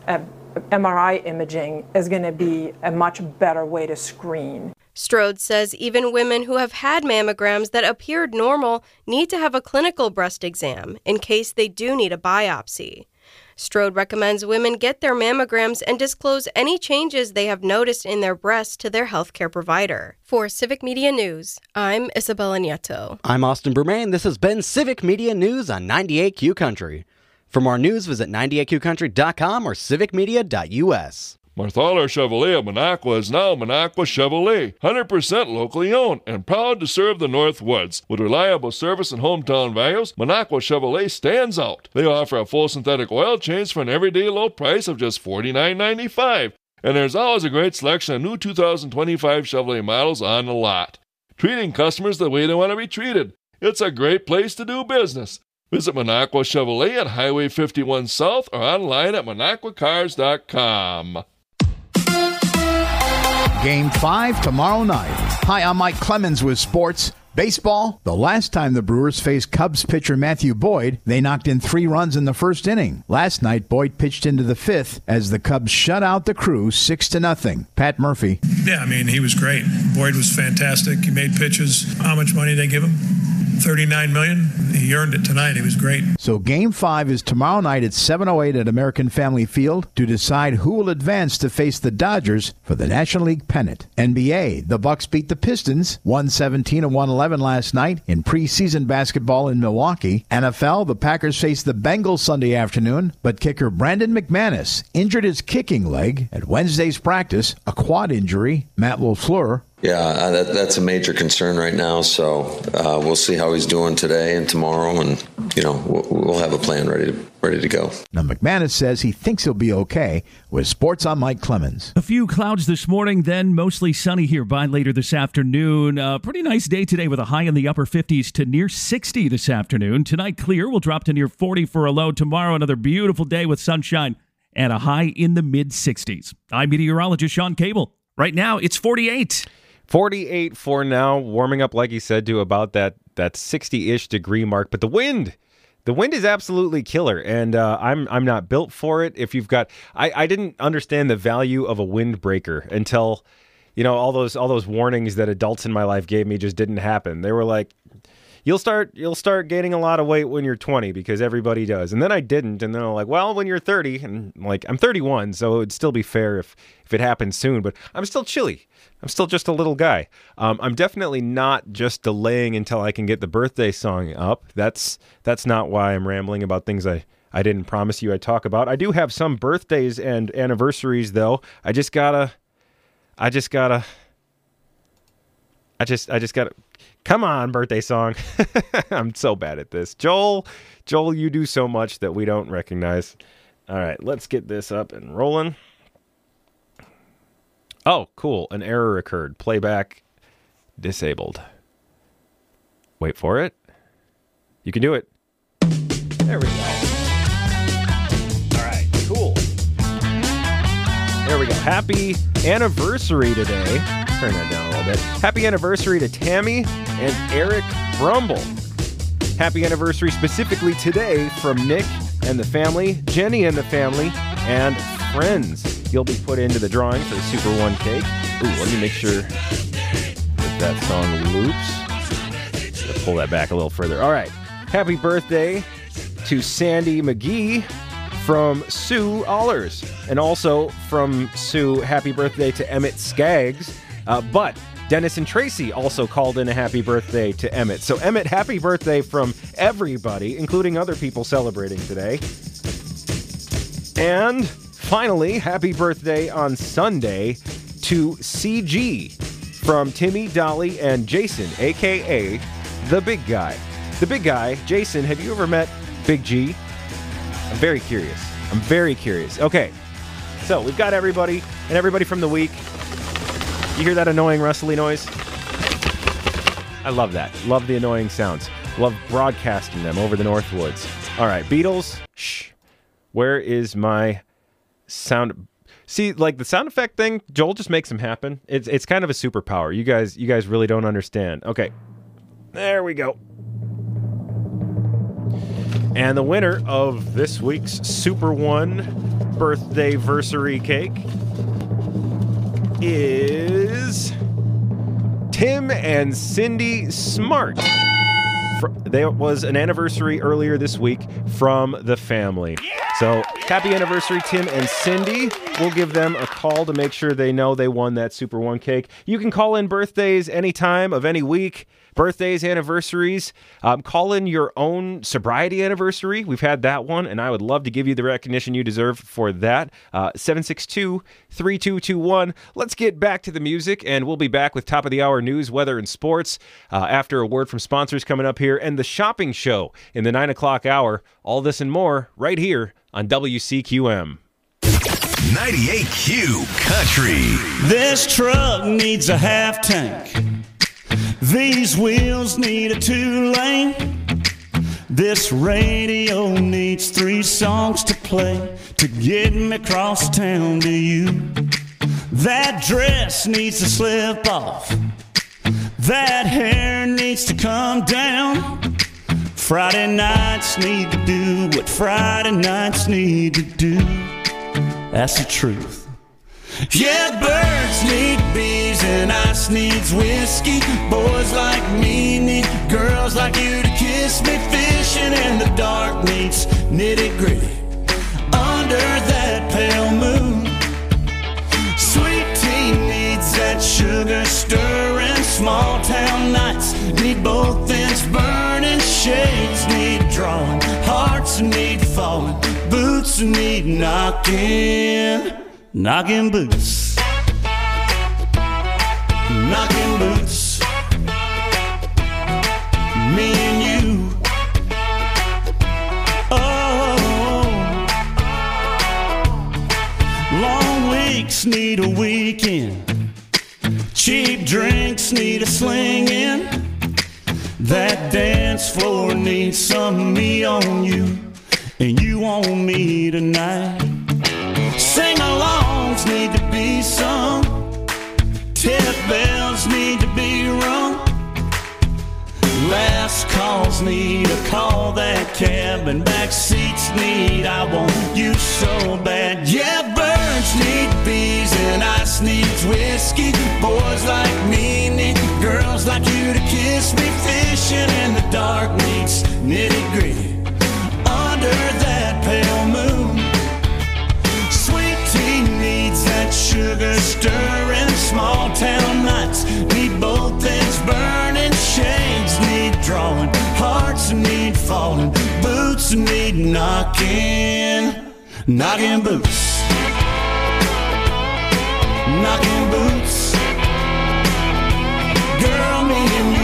M R I imaging is going to be a much better way to screen. Strode says even women who have had mammograms that appeared normal need to have a clinical breast exam in case they do need a biopsy. Strode recommends women get their mammograms and disclose any changes they have noticed in their breasts to their healthcare provider. For Civic Media News, I'm Isabella Nieto. I'm Austin Bermain. This has been Civic Media News on ninety-eight Q Country. For more news, visit ninety-eight q country dot com or civic media dot u s. Marthaler Chevrolet of Minocqua is now Minocqua Chevrolet, one hundred percent locally owned and proud to serve the Northwoods. With reliable service and hometown values, Minocqua Chevrolet stands out. They offer a full synthetic oil change for an everyday low price of just forty-nine ninety-five, and there's always a great selection of new two thousand twenty-five Chevrolet models on the lot. Treating customers the way they want to be treated. It's a great place to do business. Visit Minocqua Chevrolet at Highway fifty-one South or online at minocqua cars dot com. Game five tomorrow night. Hi, I'm Mike Clemens with sports. Baseball, the last time the Brewers faced Cubs pitcher Matthew Boyd, they knocked in three runs in the first inning. Last night, Boyd pitched into the fifth as the Cubs shut out the Crew six to nothing. Pat Murphy. Yeah, I mean, he was great. Boyd was fantastic. He made pitches. How much money did they give him? thirty-nine million dollars. He earned it tonight. He was great. So game five is tomorrow night at seven oh eight at American Family Field to decide who will advance to face the Dodgers for the National League pennant. N B A, the Bucks beat the Pistons one seventeen to one eleven last night in preseason basketball in Milwaukee. N F L, the Packers face the Bengals Sunday afternoon, but kicker Brandon McManus injured his kicking leg at Wednesday's practice, a quad injury. Matt LaFleur. Yeah, uh, that, that's a major concern right now. So uh, we'll see how he's doing today and tomorrow, and you know we'll, we'll have a plan ready to ready to go. Now McManus says he thinks he'll be okay. With sports, I'm Mike Clemens. A few clouds this morning, then mostly sunny here by later this afternoon. Uh, pretty nice day today with a high in the upper fifties to near sixty this afternoon. Tonight clear, we'll drop to near forty for a low. Tomorrow another beautiful day with sunshine and a high in the mid sixties. I'm meteorologist Sean Cable. Right now it's forty-eight. forty-eight for now, warming up, like you said, to about that that sixty-ish degree mark. But the wind, the wind is absolutely killer, and uh, I'm I'm not built for it. If you've got, I, I didn't understand the value of a windbreaker until, you know, all those all those warnings that adults in my life gave me just didn't happen. They were like, you'll start you'll start gaining a lot of weight when you're twenty because everybody does. And then I didn't, and then I'm like, well, when you're thirty, and like I'm thirty-one, so it would still be fair if if it happened soon. But I'm still chilly. I'm still just a little guy. Um, I'm definitely not just delaying until I can get the birthday song up. That's that's not why I'm rambling about things I. I didn't promise you I'd talk about. I do have some birthdays and anniversaries, though. I just gotta, I just gotta, I just, I just gotta, come on, birthday song. I'm so bad at this. Joel, Joel, you do so much that we don't recognize. All right, let's get this up and rolling. Oh, cool. An error occurred. Playback disabled. Wait for it. You can do it. There we go. Cool. There we go. Happy anniversary today. Turn that down a little bit. Happy anniversary to Tammy and Eric Brumble. Happy anniversary specifically today from Nick and the family, Jenny and the family, and friends. You'll be put into the drawing for the Super One cake. Ooh, let me make sure that that song loops. Let's pull that back a little further. All right. Happy birthday to Sandy McGee from Sue Allers. And also from Sue, happy birthday to Emmett Skaggs. Uh, but Dennis and Tracy also called in a happy birthday to Emmett. So Emmett, happy birthday from everybody, including other people celebrating today. And finally, happy birthday on Sunday to C G from Timmy, Dolly, and Jason, a k a. The Big Guy. The Big Guy, Jason, have you ever met Big G? I'm very curious. I'm very curious. Okay, so we've got everybody and everybody from the week. You hear that annoying rustly noise? I love that. Love the annoying sounds. Love broadcasting them over the Northwoods. All right, Beatles. Shh. Where is my sound? See, like the sound effect thing, Joel just makes them happen. It's it's kind of a superpower. You guys, you guys really don't understand. Okay, there we go. And the winner of this week's Super One birthday-versary cake is Tim and Cindy Smart. There was an anniversary earlier this week from the family. So happy anniversary, Tim and Cindy. We'll give them a call to make sure they know they won that Super One cake. You can call in birthdays any time of any week. Birthdays, anniversaries, um, call in your own sobriety anniversary. We've had that one, and I would love to give you the recognition you deserve for that. Uh, seven six two, three two two one. Let's get back to the music, and we'll be back with top of the hour news, weather, and sports uh, after a word from sponsors coming up here, and the shopping show in the nine o'clock hour. All this and more right here on W C Q M. ninety-eight Q Country. This truck needs a half tank. These wheels need a two-lane. This radio needs three songs to play to get me across town to you. That dress needs to slip off. That hair needs to come down. Friday nights need to do what Friday nights need to do. That's the truth. Yeah, birds need bees and ice needs whiskey. Boys like me need girls like you to kiss me. Fishing in the dark needs nitty gritty under that pale moon. Sweet tea needs that sugar stirring. Small town nights need both ends burning. Shades need drawing, hearts need falling, boots need knocking. Knocking boots, knocking boots, me and you. Oh, long weeks need a weekend. Cheap drinks need a slinging. That dance floor needs some me on you, and you on me tonight. Sing-alongs need to be sung. Tip bells need to be rung. Last calls need to call that cab. And back seats need I want you so bad. Yeah, birds need bees and ice needs whiskey. Boys like me need girls like you to kiss me. Fishing in the dark boots need knocking, knocking boots, knocking boots. Girl, me and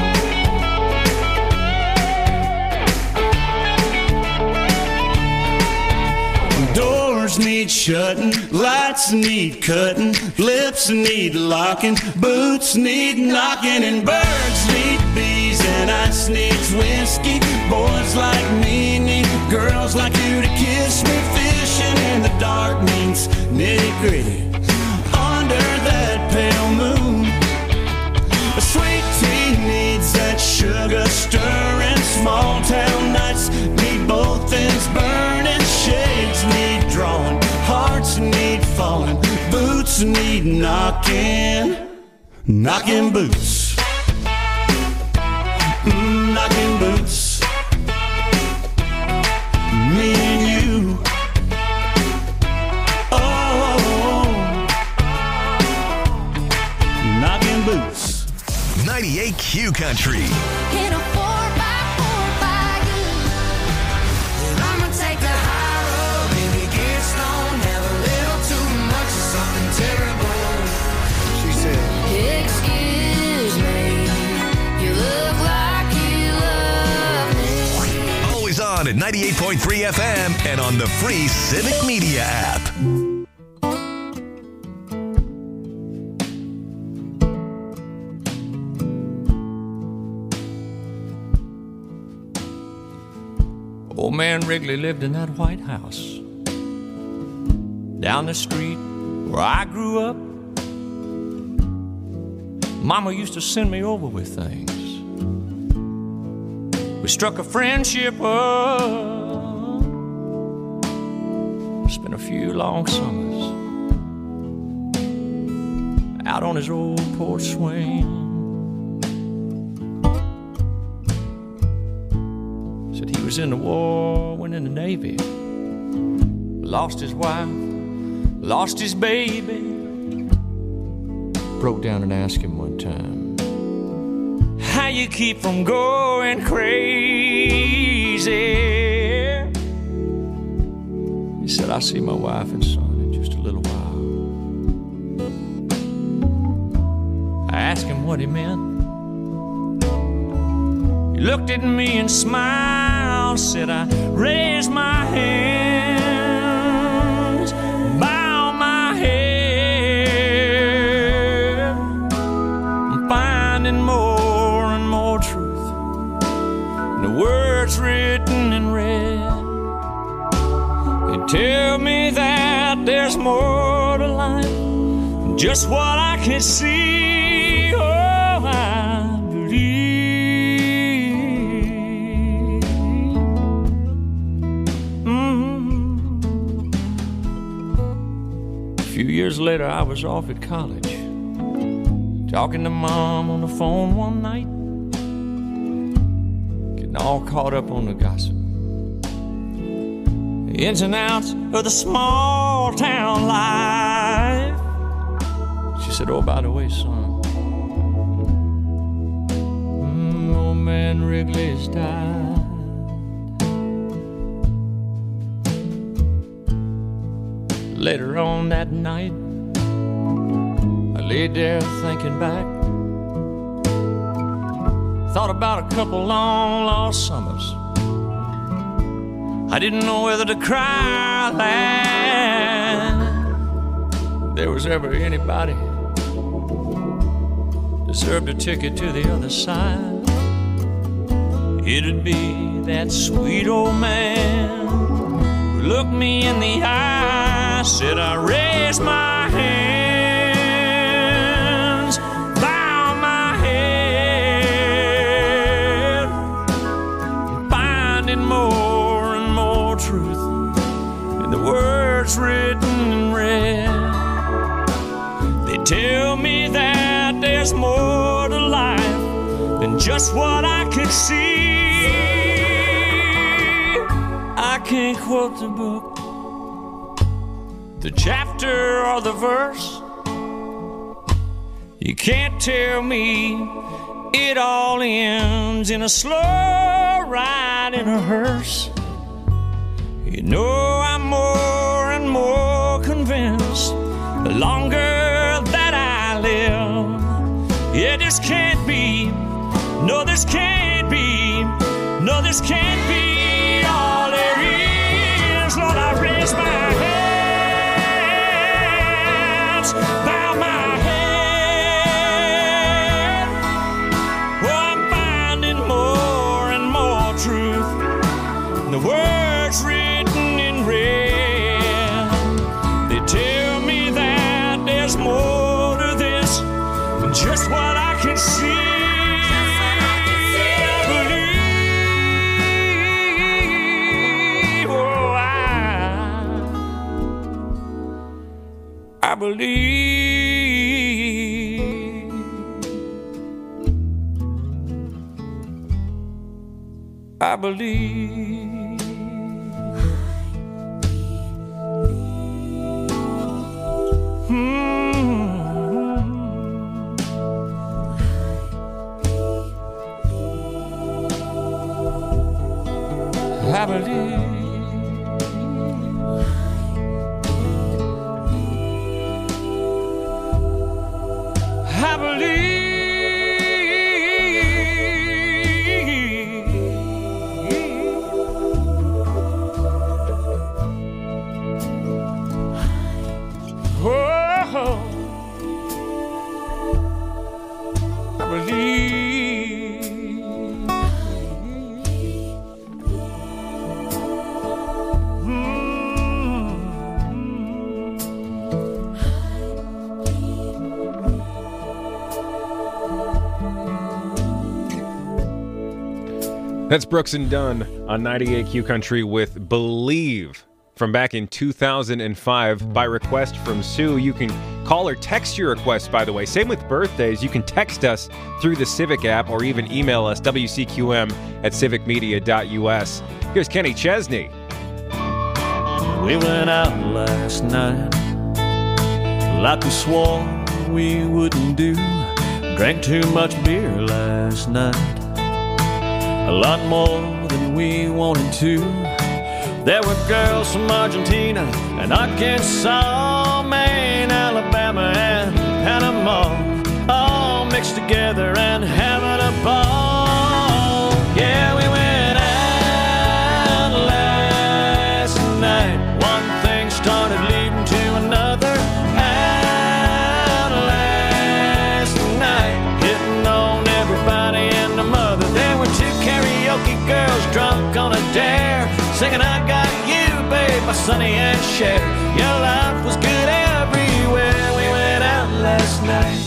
you. Doors need shutting, lights need cutting, lips need locking, boots need knocking, and birds need bees, and ice needs whiskey. Boys like me need girls like you to kiss me. Fishing in the dark means nitty gritty under that pale moon. A sweet tea needs that sugar stirring. Small town nights need both ends burning. Shades need drawing, hearts need falling, boots need knocking, knocking boots, mm, knocking boots. Me and you. Oh, knocking boots. ninety-eight Q Country. In a four by four by you. And I'ma take the high road, baby, get stoned, have a little too much of something terrible. She said, excuse me, you look like you love me. Always on at ninety-eight point three F M and on the free Civic Media app. Old man Wrigley lived in that White House down the street where I grew up. Mama used to send me over with things. We struck a friendship up, spent a few long summers out on his old porch swing. Said he was in the war, went in the Navy, lost his wife, lost his baby. Broke down and asked him one time, how you keep from going crazy? He said, I see my wife and son in just a little while. I asked him what he meant. He looked at me and smiled, said, I raised my hands, bow my head. I'm finding more and more truth in the words written in red. They tell me that there's more to life than just what I can see. Oh, I believe. Mm-hmm. A few years later, I was off at college, talking to Mom on the phone one night, getting all caught up on the gossip, the ins and outs of the small town life. She said, oh, by the way, son, mm, old man Wrigley's died. Later on that night, I laid there thinking back, thought about a couple long lost summers. I didn't know whether to cry or laugh. If there was ever anybody deserved a ticket to the other side, it'd be that sweet old man who looked me in the eye, said, I raised my hands, bow my head, finding more and more truth in the words written in red. They tell me that there's more to life than just what I could see. I can't quote the book, the chapter or the verse. You can't tell me it all ends in a slow ride in a hearse. No, I'm more and more convinced the longer that I live. Yeah, this can't be, no, this can't be, no, this can't be all there is. Lord, I raise my hands, bow my head. Oh, I'm finding more and more truth in the words written in red. They tell me that there's more to this than just what I can see. I believe, I believe, hmm. I believe. I believe, oh, I believe, That's Brooks and Dunn on ninety-eight Q Country with Believe from back in two thousand five by request from Sue. You can call or text your requests, by the way. Same with birthdays. You can text us through the Civic app or even email us, W C Q M at civic media dot U S. Here's Kenny Chesney. We went out last night like we swore we wouldn't do. Drank too much beer last night, a lot more than we wanted to. There were girls from Argentina and Arkansas, Maine, Alabama, and Panama, all mixed together and having a ball. Yeah, we went out last night. One thing started leading to another. Out last night, hitting on everybody and the mother. There were two karaoke girls drunk on a dare, singing I Got You, babe, by Sonny and Cher. Your life was good everywhere. We went out last night.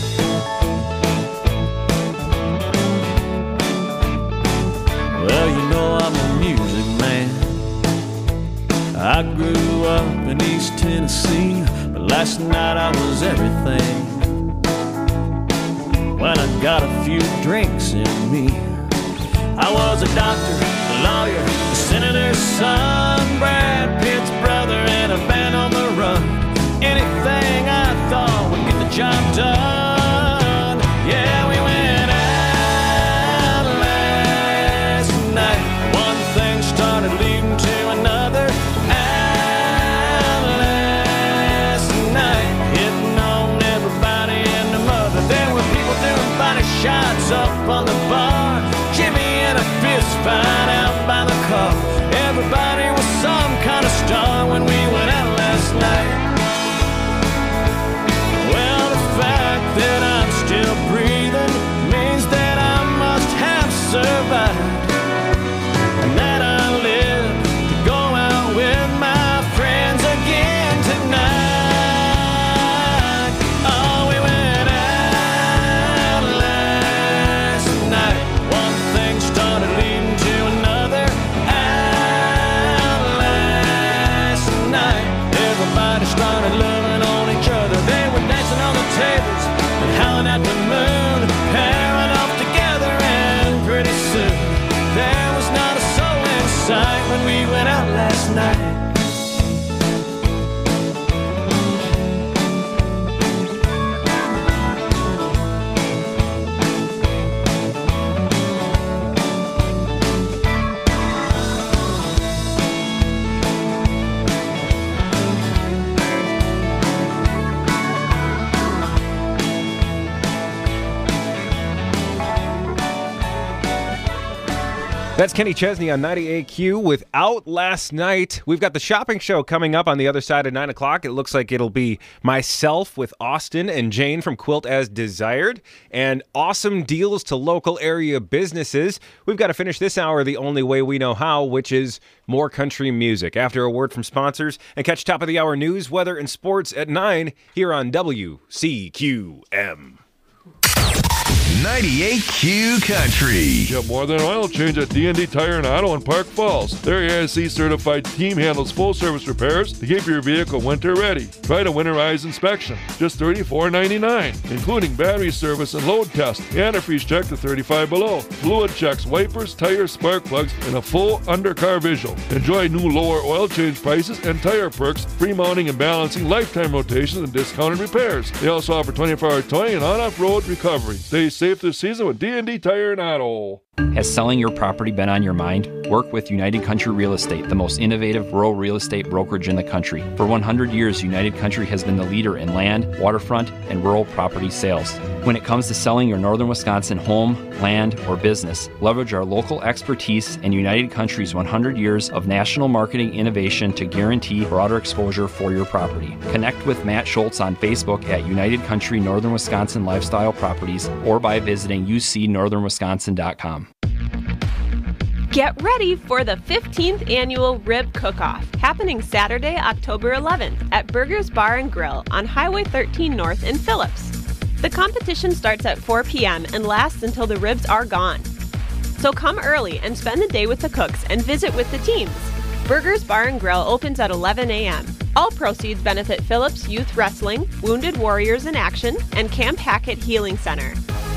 Well, you know I'm a music man. I grew up in East Tennessee, but last night I was everything. When I got a few drinks in me, I was a doctor, a lawyer, a senator's son, Brad Pitt's brother, and a band on the run. Anything I thought would get the job done. Yeah, we went out last night. One thing started leading to another. Out last night, hitting on everybody and the mother. There were people doing body shots up on the bar, Jimmy and a fist fight out by the car. Everybody was some kind of star. That's Kenny Chesney on ninety A Q with Out Last Night. We've got the shopping show coming up on the other side of nine o'clock. It looks like it'll be myself with Austin and Jane from Quilt as Desired, and awesome deals to local area businesses. We've got to finish this hour the only way we know how, which is more country music. After a word from sponsors, and catch top of the hour news, weather, and sports at nine here on W C Q M. ninety-eight Q Country. Get more than an oil change at D and D Tire and Auto in Park Falls. Their A I C certified team handles full service repairs to keep your vehicle winter ready. Try to winterize inspection, just thirty-four ninety-nine, including battery service and load test, antifreeze check to thirty-five below, fluid checks, wipers, tires, spark plugs, and a full undercar visual. Enjoy new lower oil change prices and tire perks, free mounting and balancing, lifetime rotations, and discounted repairs. They also offer twenty-four hour towing and on-off road recovery. Stay safe this season with D and D Tire and Auto. Has selling your property been on your mind? Work with United Country Real Estate, the most innovative rural real estate brokerage in the country. For one hundred years, United Country has been the leader in land, waterfront, and rural property sales. When it comes to selling your northern Wisconsin home, land, or business, leverage our local expertise and United Country's one hundred years of national marketing innovation to guarantee broader exposure for your property. Connect with Matt Schultz on Facebook at United Country Northern Wisconsin Lifestyle Properties or by visiting u c northern wisconsin dot com. Get ready for the fifteenth Annual Rib Cook-Off, happening Saturday, October eleventh at Burgers Bar and Grill on Highway thirteen North in Phillips. The competition starts at four p.m. and lasts until the ribs are gone. So come early and spend the day with the cooks and visit with the teams. Burgers Bar and Grill opens at eleven a.m. All proceeds benefit Phillips Youth Wrestling, Wounded Warriors in Action, and Camp Hackett Healing Center.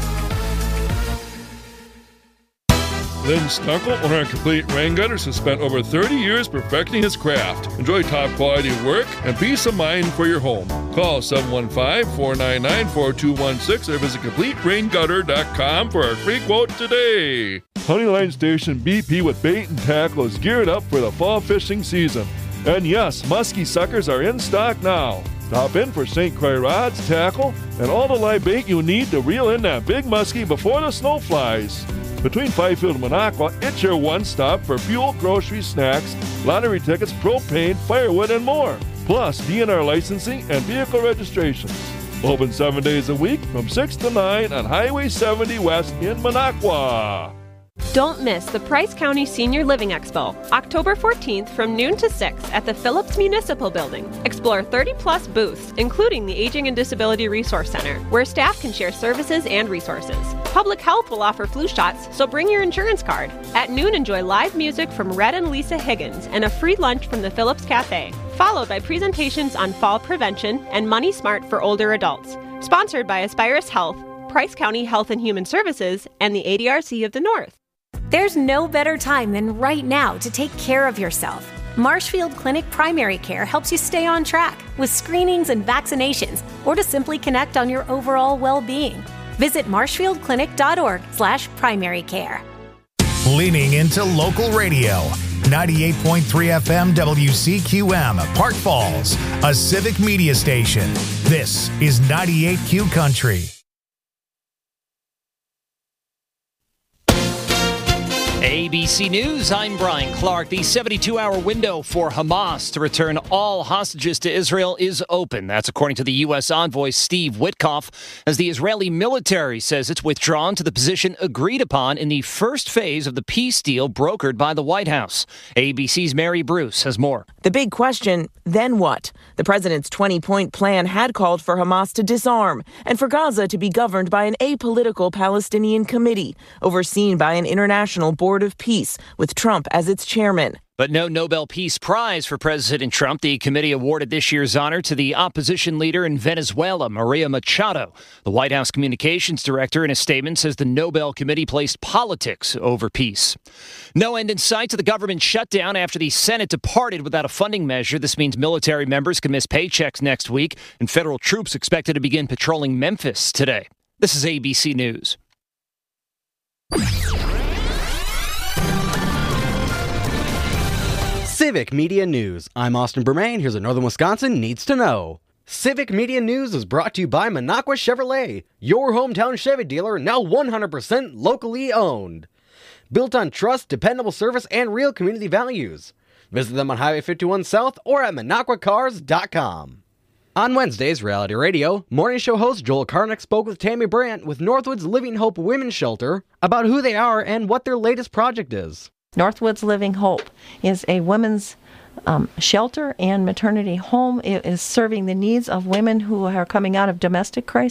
Lynn Stunkel, owner of Complete Rain Gutters, has spent over thirty years perfecting his craft. Enjoy top quality work and peace of mind for your home. Call seven one five, four nine nine, four two one six or visit complete rain gutter dot com for a free quote today. Honeyline Station B P with bait and tackle is geared up for the fall fishing season. And yes, muskie suckers are in stock now. Stop in for Saint Croix rods, tackle, and all the live bait you need to reel in that big muskie before the snow flies. Between Fifield and Minocqua, it's your one-stop for fuel, groceries, snacks, lottery tickets, propane, firewood, and more. Plus, D N R licensing and vehicle registrations. Open seven days a week from six to nine on Highway seventy West in Minocqua. Don't miss the Price County Senior Living Expo, October fourteenth from noon to six at the Phillips Municipal Building. Explore thirty plus booths, including the Aging and Disability Resource Center, where staff can share services and resources. Public Health will offer flu shots, so bring your insurance card. At noon, enjoy live music from Red and Lisa Higgins and a free lunch from the Phillips Cafe, followed by presentations on fall prevention and Money Smart for older adults. Sponsored by Aspirus Health, Price County Health and Human Services, and the A D R C of the North. There's no better time than right now to take care of yourself. Marshfield Clinic Primary Care helps you stay on track with screenings and vaccinations, or to simply connect on your overall well-being. Visit marshfield clinic dot org slash primary care. Leaning into local radio. ninety-eight point three F M W C Q M, Park Falls, a civic media station. This is ninety-eight Q Country. A B C News, I'm Brian Clark. The seventy-two hour window for Hamas to return all hostages to Israel is open. That's according to the U S envoy Steve Witkoff, as the Israeli military says it's withdrawn to the position agreed upon in the first phase of the peace deal brokered by the White House. A B C's Mary Bruce has more. The big question, then what? The president's twenty-point plan had called for Hamas to disarm and for Gaza to be governed by an apolitical Palestinian committee overseen by an international board of peace with Trump as its chairman. But no Nobel Peace Prize for President Trump. The committee awarded this year's honor to the opposition leader in Venezuela, Maria Machado. The White House communications director in a statement says the Nobel Committee placed politics over peace. No end in sight to the government shutdown after the Senate departed without a funding measure. This means military members can miss paychecks next week, and federal troops expected to begin patrolling Memphis today. This is A B C News. Civic Media News. I'm Austin Bermain. Here's what Northern Wisconsin needs to know. Civic Media News is brought to you by Minocqua Chevrolet, your hometown Chevy dealer, now one hundred percent locally owned. built on trust, dependable service, and real community values. Visit them on Highway fifty-one South or at minocqua cars dot com. On Wednesday's Reality Radio, morning show host Joel Karnick spoke with Tammy Brandt with Northwoods Living Hope Women's Shelter about who they are and what their latest project is. Northwoods Living Hope is a women's um, shelter and maternity home. It is serving the needs of women who are coming out of domestic crisis